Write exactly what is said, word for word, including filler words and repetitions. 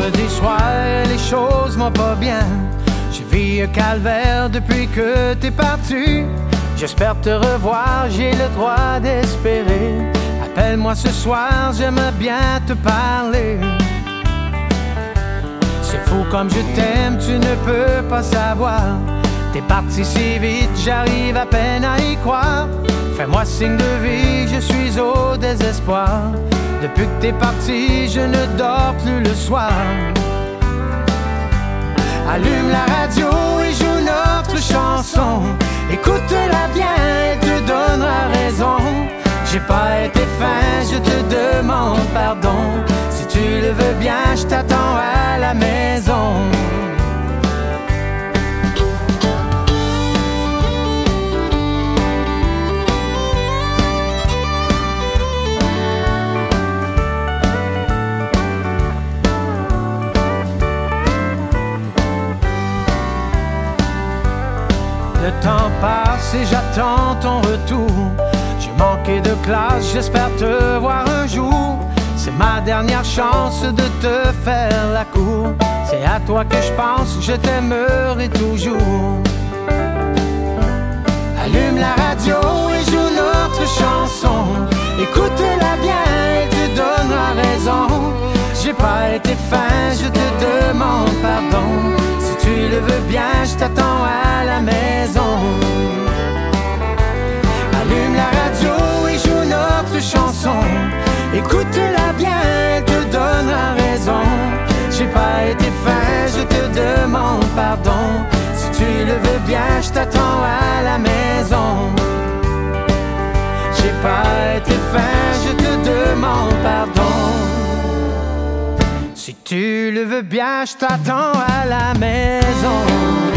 vendredi soir, les choses vont pas bien. Je vis un calvaire depuis que t'es parti. J'espère te revoir, j'ai le droit d'espérer. Appelle-moi ce soir, j'aimerais bien te parler. C'est fou comme je t'aime, tu ne peux pas savoir. T'es parti si vite, j'arrive à peine à y croire. Fais-moi signe de vie, je suis au désespoir. Depuis que t'es parti, je ne dors plus le soir. Allume la radio et joue notre chanson. Écoute-la bien, elle te donnera raison. J'ai pas été fin, je te demande pardon. Si tu le veux bien, je t'attends à la maison. Le temps passe et j'attends ton retour. J'ai manqué de classe, j'espère te voir un jour. C'est ma dernière chance de te faire la cour. C'est à toi que je pense, je t'aimerai toujours. Allume la radio et joue notre chanson. Écoute-la bien, elle te donnera raison. J'ai pas été fin, je te demande pardon. Si tu le veux bien, je t'attends à la maison. Allume la radio et joue notre chanson. Écoute-la bien, elle te donnera raison. J'ai pas été fin, je te demande pardon. Si tu le veux bien, je t'attends à la maison. J'ai pas été fin, je te demande pardon. Si tu le veux bien, je t'attends à la maison.